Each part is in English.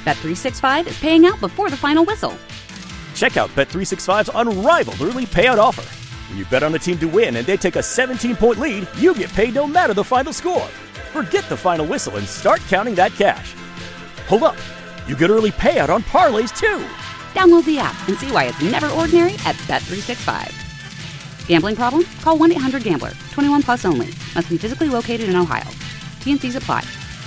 Bet365 is paying out before the final whistle. Check out Bet365's unrivaled early payout offer. When you bet on a team to win and they take a 17-point lead, you get paid no matter the final score. Forget the final whistle and start counting that cash. Hold up. You get early payout on parlays, too. Download the app and see why it's never ordinary at Bet365. Gambling problem? Call 1-800-GAMBLER. 21 plus only. Must be physically located in Ohio. T&Cs apply.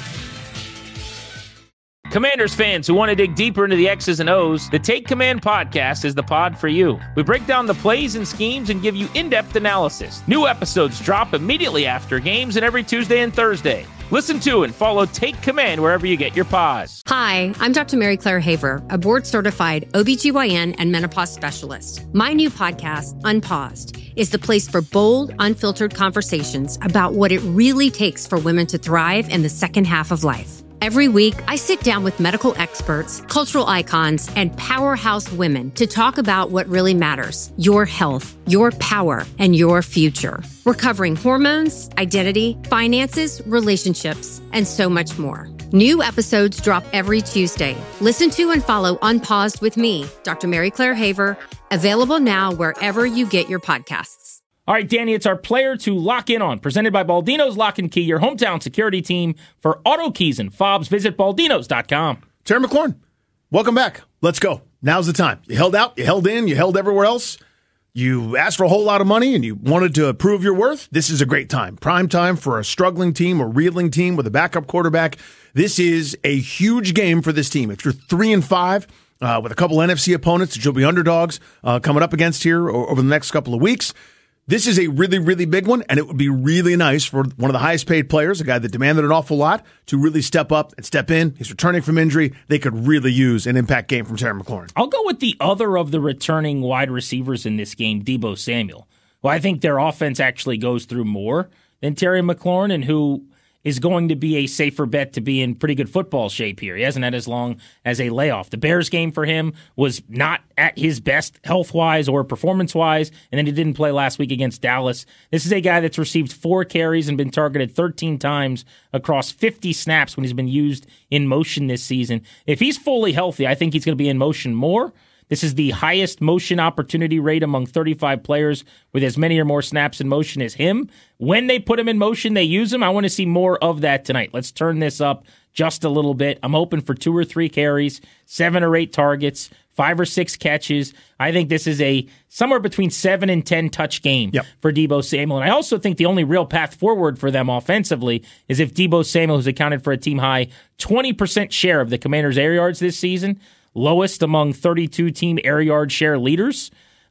Commanders fans who want to dig deeper into the X's and O's, the Take Command podcast is the pod for you. We break down the plays and schemes and give you in-depth analysis. New episodes drop immediately after games and every Tuesday and Thursday. Listen to and follow Take Command wherever you get your pods. Hi, I'm Dr. Mary Claire Haver, a board-certified OBGYN and menopause specialist. My new podcast, Unpaused, is the place for bold, unfiltered conversations about what it really takes for women to thrive in the second half of life. Every week, I sit down with medical experts, cultural icons, and powerhouse women to talk about what really matters: your health, your power, and your future. We're covering hormones, identity, finances, relationships, and so much more. New episodes drop every Tuesday. Listen to and follow Unpaused with me, Dr. Mary Claire Haver, available now wherever you get your podcasts. All right, Danny, it's our player to lock in on, presented by Baldino's Lock and Key, your hometown security team for auto keys and fobs. Visit baldinos.com. Terry McLaurin, welcome back. Let's go. Now's the time. You held out, you held in, you held everywhere else. You asked for a whole lot of money and you wanted to prove your worth. This is a great time. Prime time for a struggling team, a reeling team with a backup quarterback. This is a huge game for this team. If you're 3-5 with a couple NFC opponents that you'll be underdogs coming up against here over the next couple of weeks, this is a really, really big one, and it would be really nice for one of the highest paid players, a guy that demanded an awful lot, to really step up and step in. He's returning from injury. They could really use an impact game from Terry McLaurin. I'll go with the other of the returning wide receivers in this game, Deebo Samuel. Well, I think their offense actually goes through more than Terry McLaurin, and who is going to be a safer bet to be in pretty good football shape here. He hasn't had as long as a layoff. The Bears game for him was not at his best health-wise or performance-wise, and then he didn't play last week against Dallas. This is a guy that's received 4 carries and been targeted 13 times across 50 snaps when he's been used in motion this season. If he's fully healthy, I think he's going to be in motion more. This is the highest motion opportunity rate among 35 players with as many or more snaps in motion as him. When they put him in motion, they use him. I want to see more of that tonight. Let's turn this up just a little bit. I'm hoping for 2 or 3 carries, 7 or 8 targets, 5 or 6 catches. I think this is a somewhere between 7 and 10 touch game for Deebo Samuel. And I also think the only real path forward for them offensively is if Deebo Samuel, who's accounted for a team high 20% share of the Commanders' air yards this season, lowest among 32 team air yard share leaders,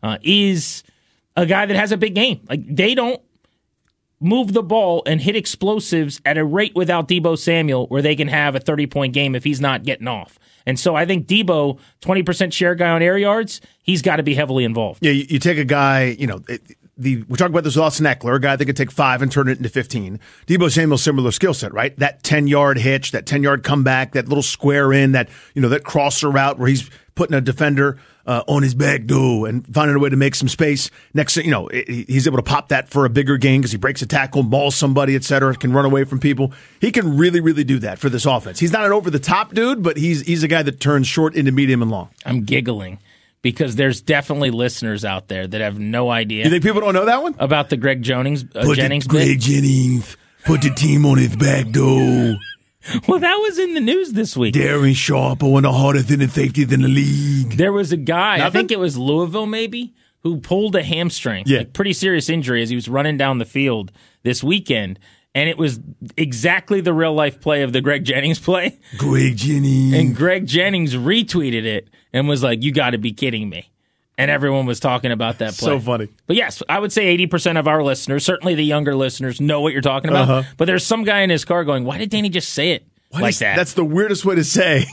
is a guy that has a big game. Like, they don't move the ball and hit explosives at a rate without Deebo Samuel where they can have a 30-point game if he's not getting off. And so I think Deebo, 20% share guy on air yards, he's got to be heavily involved. Yeah, you take a guy, we talked about this with Austin Eckler, a guy that could take 5 and turn it into 15. Deebo Samuel, similar skill set, right? That 10-yard hitch, that 10-yard comeback, that little square in, that crosser route where he's putting a defender on his back door and finding a way to make some space. Next, he's able to pop that for a bigger gain because he breaks a tackle, mauls somebody, et cetera, can run away from people. He can really, really do that for this offense. He's not an over-the-top dude, but he's a guy that turns short into medium and long. I'm giggling because there's definitely listeners out there that have no idea. You think people don't know that one? About the Greg Jennings Greg Jennings put the team on his back door. Well, that was in the news this week. Darren Sharper, one of the hardest hitting safeties in the league. There was a guy, I think it was Louisville maybe, who pulled a hamstring. Yeah. Like pretty serious injury as he was running down the field this weekend. And it was exactly the real-life play of the Greg Jennings play. Greg Jennings. And Greg Jennings retweeted it and was like, you got to be kidding me. And everyone was talking about that play. So funny. But yes, I would say 80% of our listeners, certainly the younger listeners, know what you're talking about. Uh-huh. But there's some guy in his car going, why did Danny just say it like that? That's the weirdest way to say.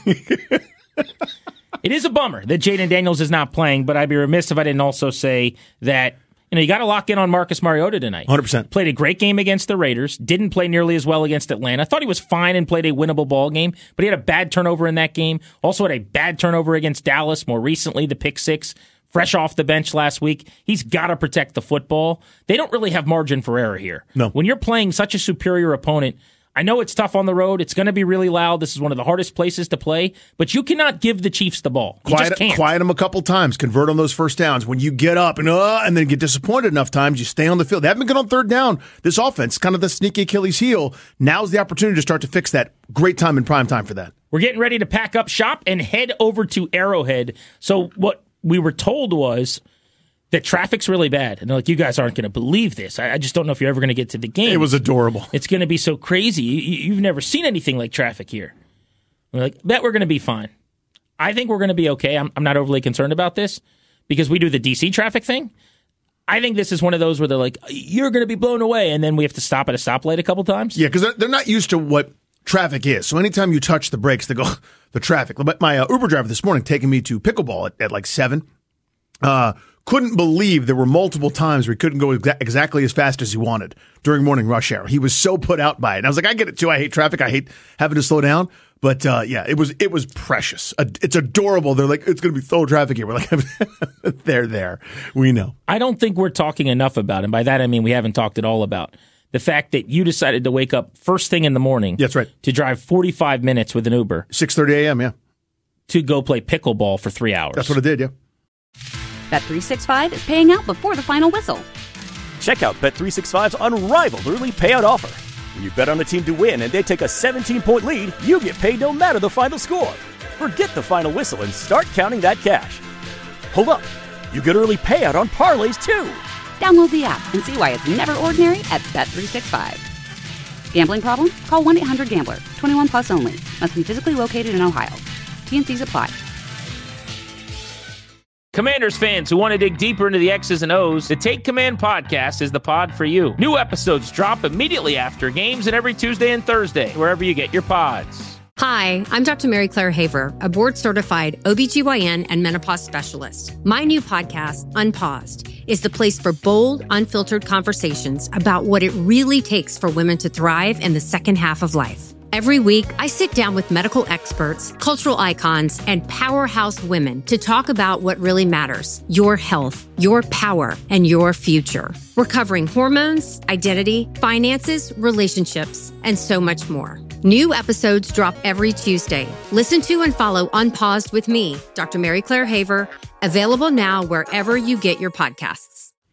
It is a bummer that Jaden Daniels is not playing, but I'd be remiss if I didn't also say that you got to lock in on Marcus Mariota tonight. 100%. Played a great game against the Raiders. Didn't play nearly as well against Atlanta. Thought he was fine and played a winnable ball game, but he had a bad turnover in that game. Also had a bad turnover against Dallas. More recently, the pick 6. Fresh off the bench last week. He's got to protect the football. They don't really have margin for error here. No. When you're playing such a superior opponent, I know it's tough on the road. It's going to be really loud. This is one of the hardest places to play, but you cannot give the Chiefs the ball. You just can't. Quiet them a couple times. Convert on those first downs. When you get up and then get disappointed enough times, you stay on the field. They haven't been good on third down. This offense, kind of the sneaky Achilles heel. Now's the opportunity to start to fix that. Great time in prime time for that. We're getting ready to pack up shop and head over to Arrowhead. So what we were told was that traffic's really bad. And like, you guys aren't going to believe this. I just don't know if you're ever going to get to the game. It was adorable. It's going to be so crazy. You've never seen anything like traffic here. We're like, bet we're going to be fine. I think we're going to be okay. I'm not overly concerned about this because we do the DC traffic thing. I think this is one of those where they're like, you're going to be blown away, and then we have to stop at a stoplight a couple times. Yeah, because they're not used to what traffic is. So anytime you touch the brakes, they go, the traffic. But my Uber driver this morning taking me to pickleball at like 7, couldn't believe there were multiple times where he couldn't go exactly as fast as he wanted during morning rush hour. He was so put out by it. And I was like, I get it too. I hate traffic. I hate having to slow down. But yeah, it was precious. It's adorable. They're like, it's going to be so traffic here. We're like, they're there. We know. I don't think we're talking enough about, and by that I mean we haven't talked at all about, the fact that you decided to wake up first thing in the morning. That's right. To drive 45 minutes with an Uber. 6:30 a.m., yeah. To go play pickleball for 3 hours. That's what I did, yeah. Bet365 is paying out before the final whistle. Check out Bet365's unrivaled early payout offer. When you bet on a team to win and they take a 17-point lead, you get paid no matter the final score. Forget the final whistle and start counting that cash. Hold up. You get early payout on parlays, too. Download the app and see why it's never ordinary at Bet365. Gambling problem? Call 1-800-GAMBLER. 21 plus only. Must be physically located in Ohio. T&Cs apply. Commanders fans who want to dig deeper into the X's and O's, the Take Command podcast is the pod for you. New episodes drop immediately after games and every Tuesday and Thursday, wherever you get your pods. Hi, I'm Dr. Mary Claire Haver, a board-certified OBGYN and menopause specialist. My new podcast, Unpaused, is the place for bold, unfiltered conversations about what it really takes for women to thrive in the second half of life. Every week, I sit down with medical experts, cultural icons, and powerhouse women to talk about what really matters: your health, your power, and your future. We're covering hormones, identity, finances, relationships, and so much more. New episodes drop every Tuesday. Listen to and follow Unpaused with me, Dr. Mary Claire Haver, available now wherever you get your podcasts.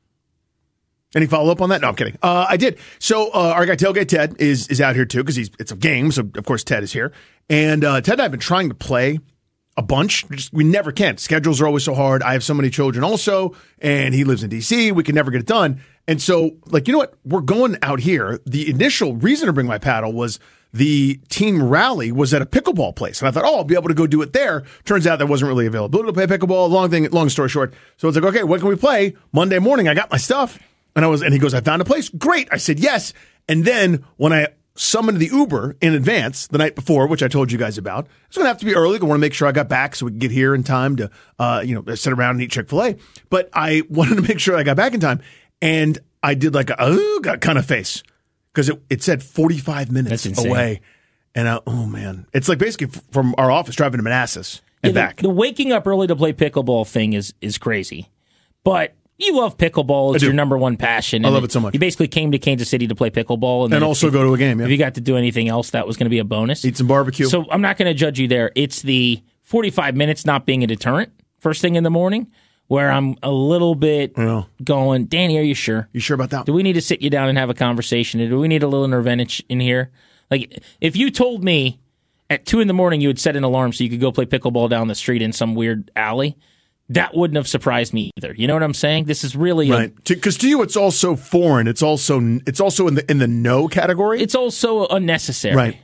Any follow-up on that? No, I'm kidding. I did. So our guy Tailgate Ted is out here too because it's a game, so of course Ted is here. And Ted and I have been trying to play a bunch. We never can. Schedules are always so hard. I have so many children also, and he lives in D.C. We can never get it done. And so, like, you know what? We're going out here. The initial reason to bring my paddle was the team rally was at a pickleball place. And I thought, I'll be able to go do it there. Turns out there wasn't really availability to play pickleball. Long story short. So it's like, okay, what can we play? Monday morning, I got my stuff. And he goes, I found a place. Great. I said, yes. And then when I summoned the Uber in advance the night before, which I told you guys about, it's going to have to be early. I want to make sure I got back so we could get here in time to, sit around and eat Chick-fil-A. But I wanted to make sure I got back in time. And I did like a kind of face because it said 45 minutes away. And oh man, it's like basically from our office driving to Manassas and back. The waking up early to play pickleball thing is crazy. But you love pickleball. It's your number one passion. I love it so much. You basically came to Kansas City to play pickleball. And also go to a game, yeah. If you got to do anything else, that was going to be a bonus. Eat some barbecue. So I'm not going to judge you there. It's the 45 minutes not being a deterrent first thing in the morning where I'm a little bit going, Danny, are you sure? You sure about that? Do we need to sit you down and have a conversation? Do we need a little intervention in here? Like, if you told me at 2 in the morning you would set an alarm so you could go play pickleball down the street in some weird alley, that wouldn't have surprised me either. You know what I'm saying? This is really right. Because to you, it's also foreign. It's also in the no category. It's also unnecessary. Right.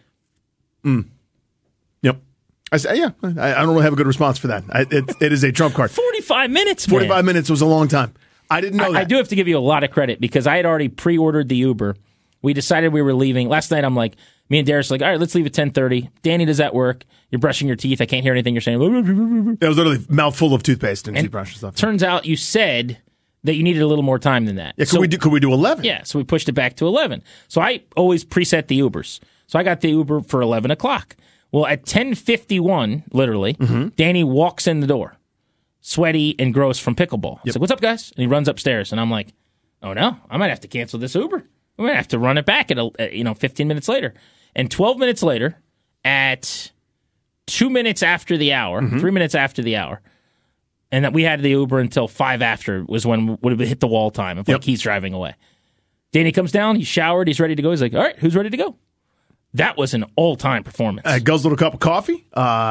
Yep. I say, yeah. I don't really have a good response for that. It is a trump card. 45 minutes. 45 minutes was a long time. I didn't know that. I do have to give you a lot of credit because I had already pre-ordered the Uber. We decided we were leaving last night. I'm like, me and Darius are like, all right, let's leave at 10:30. Danny, does that work? You're brushing your teeth. I can't hear anything you're saying. It was literally mouthful of toothpaste and toothbrush and stuff. Turns out you said that you needed a little more time than that. Yeah, could we do 11? Yeah, so we pushed it back to 11. So I always preset the Ubers. So I got the Uber for 11 o'clock. Well, at 10:51, literally, Danny walks in the door, sweaty and gross from pickleball. He's like, what's up, guys? And he runs upstairs. And I'm like, oh, no, I might have to cancel this Uber. I might have to run it back at 15 minutes later. And 12 minutes later, at 2 minutes after the hour, 3 minutes after the hour, and that we had the Uber until 5 after was when would have hit the wall time if like he's driving away. Danny comes down, he's showered, he's ready to go. He's like, all right, who's ready to go? That was an all-time performance. I guzzled a cup of coffee,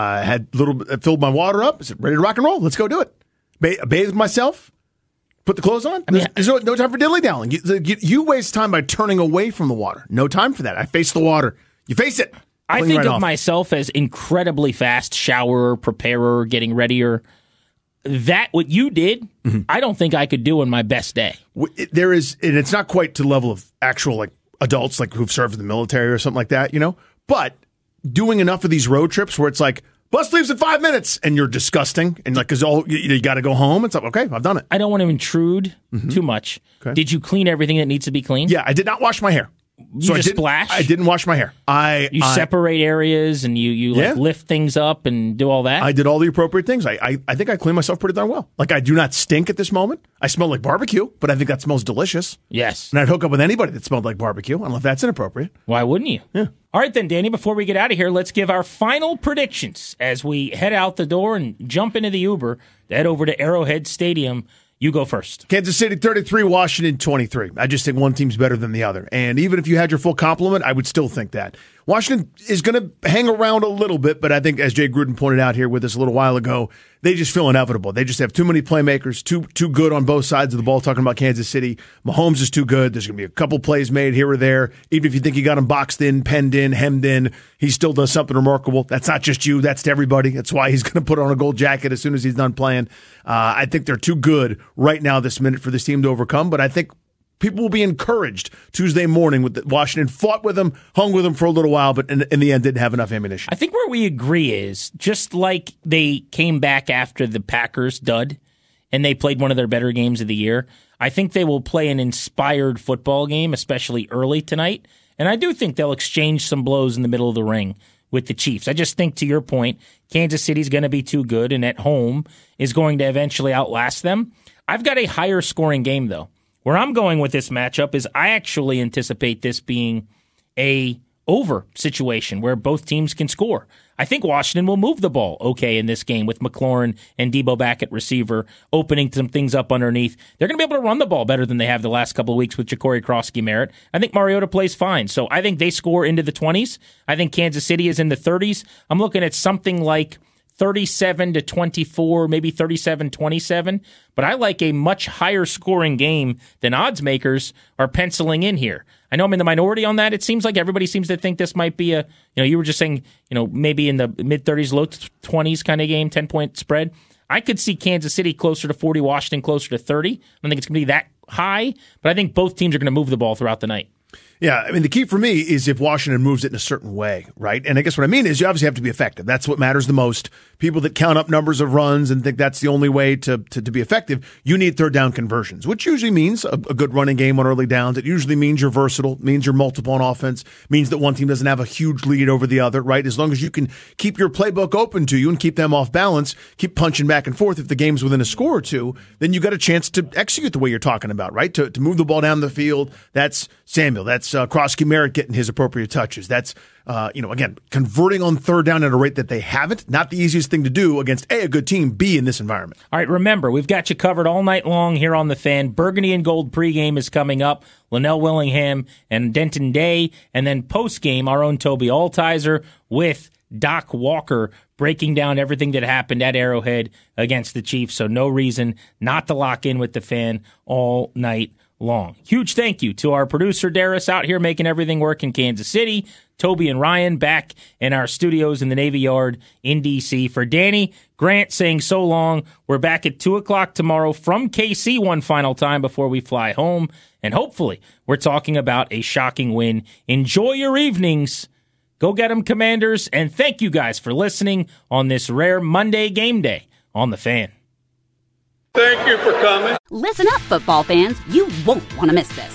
filled my water up, I said, ready to rock and roll, let's go do it. Bathed myself, put the clothes on. There's no time for dilly-dallying. You waste time by turning away from the water. No time for that. I face the water. You face it. I think of myself as incredibly fast showerer, preparer, getting readier. That, what you did, I don't think I could do on my best day. There is, and it's not quite to the level of actual like adults like who've served in the military or something like that, but doing enough of these road trips where it's like, bus leaves in 5 minutes, and you're disgusting, and like, because you got to go home. It's like, okay, I've done it. I don't want to intrude too much. Okay. Did you clean everything that needs to be cleaned? Yeah, I did not wash my hair. You just splash? I didn't wash my hair. You separate areas and you lift things up and do all that? I did all the appropriate things. I think I cleaned myself pretty darn well. Like, I do not stink at this moment. I smell like barbecue, but I think that smells delicious. Yes. And I'd hook up with anybody that smelled like barbecue. I don't know if that's inappropriate. Why wouldn't you? Yeah. All right then, Danny, before we get out of here, let's give our final predictions as we head out the door and jump into the Uber to head over to Arrowhead Stadium. You go first. Kansas City 33, Washington 23. I just think one team's better than the other. And even if you had your full complement, I would still think that. Washington is going to hang around a little bit, but I think, as Jay Gruden pointed out here with us a little while ago, they just feel inevitable. They just have too many playmakers, too good on both sides of the ball, talking about Kansas City. Mahomes is too good. There's going to be a couple plays made here or there. Even if you think you got him boxed in, penned in, hemmed in, he still does something remarkable. That's not just you. That's to everybody. That's why he's going to put on a gold jacket as soon as he's done playing. I think they're too good right now this minute for this team to overcome, but I think people will be encouraged Tuesday morning with Washington fought with them, hung with them for a little while, but in the end didn't have enough ammunition. I think where we agree is, just like they came back after the Packers dud and they played one of their better games of the year, I think they will play an inspired football game, especially early tonight. And I do think they'll exchange some blows in the middle of the ring with the Chiefs. I just think, to your point, Kansas City's going to be too good and at home is going to eventually outlast them. I've got a higher scoring game, though. Where I'm going with this matchup is I actually anticipate this being a over situation where both teams can score. I think Washington will move the ball okay in this game with McLaurin and Debo back at receiver, opening some things up underneath. They're going to be able to run the ball better than they have the last couple of weeks with Ja'Cory Krosky-Merritt. I think Mariota plays fine. So I think they score into the 20s. I think Kansas City is in the 30s. I'm looking at something like 37-24, maybe 37-27, but I like a much higher scoring game than odds makers are penciling in here. I know I'm in the minority on that. It seems like everybody seems to think this might be you were just saying, maybe in the mid-30s, low 20s kind of game, 10-point spread. I could see Kansas City closer to 40, Washington closer to 30. I don't think it's going to be that high, but I think both teams are going to move the ball throughout the night. Yeah, I mean, the key for me is if Washington moves it in a certain way, right? And I guess what I mean is you obviously have to be effective. That's what matters the most. People that count up numbers of runs and think that's the only way to be effective, you need third down conversions, which usually means a good running game on early downs. It usually means you're versatile, means you're multiple on offense, means that one team doesn't have a huge lead over the other, right? As long as you can keep your playbook open to you and keep them off balance, keep punching back and forth if the game's within a score or two, then you got a chance to execute the way you're talking about, right? To move the ball down the field. That's Samuel. That's Krosky-Merritt getting his appropriate touches. That's, again, converting on third down at a rate that they haven't. Not the easiest thing to do against, A, a good team, B, in this environment. All right, remember, we've got you covered all night long here on The Fan. Burgundy and Gold pregame is coming up. Linnell Willingham and Denton Day. And then postgame, our own Toby Altizer with Doc Walker breaking down everything that happened at Arrowhead against the Chiefs. So no reason not to lock in with The Fan all night long. Huge thank you to our producer, Darius, out here making everything work in Kansas City. Toby and Ryan back in our studios in the Navy Yard in D.C. For Danny, Grant saying so long. We're back at 2 o'clock tomorrow from KC one final time before we fly home. And hopefully we're talking about a shocking win. Enjoy your evenings. Go get them, Commanders. And thank you guys for listening on this rare Monday game day on The Fan. Thank you for coming. Listen up, football fans. You won't want to miss this.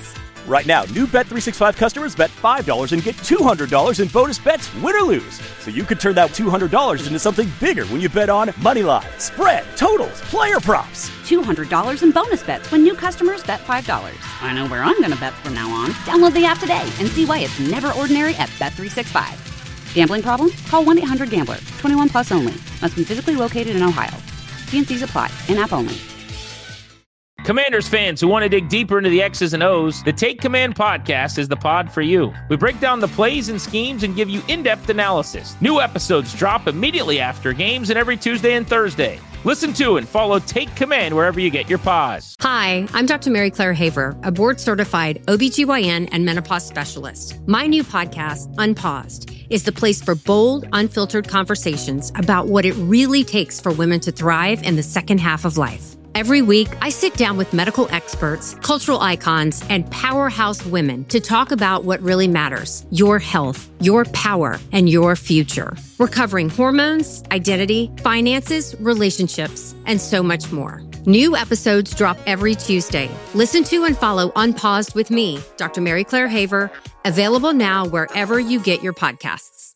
Right now, new Bet365 customers bet $5 and get $200 in bonus bets, win or lose. So you could turn that $200 into something bigger when you bet on moneyline, spread, totals, player props. $200 in bonus bets when new customers bet $5. I know where I'm going to bet from now on. Download the app today and see why it's never ordinary at Bet365. Gambling problem? Call 1-800-GAMBLER. 21 plus only. Must be physically located in Ohio. T&Cs apply. In-app only. Commanders fans who want to dig deeper into the X's and O's, the Take Command podcast is the pod for you. We break down the plays and schemes and give you in-depth analysis. New episodes drop immediately after games and every Tuesday and Thursday. Listen to and follow Take Command wherever you get your pods. Hi, I'm Dr. Mary Claire Haver, a board-certified OBGYN and menopause specialist. My new podcast, Unpaused, is the place for bold, unfiltered conversations about what it really takes for women to thrive in the second half of life. Every week, I sit down with medical experts, cultural icons, and powerhouse women to talk about what really matters: your health, your power, and your future. We're covering hormones, identity, finances, relationships, and so much more. New episodes drop every Tuesday. Listen to and follow Unpaused with me, Dr. Mary Claire Haver, available now wherever you get your podcasts.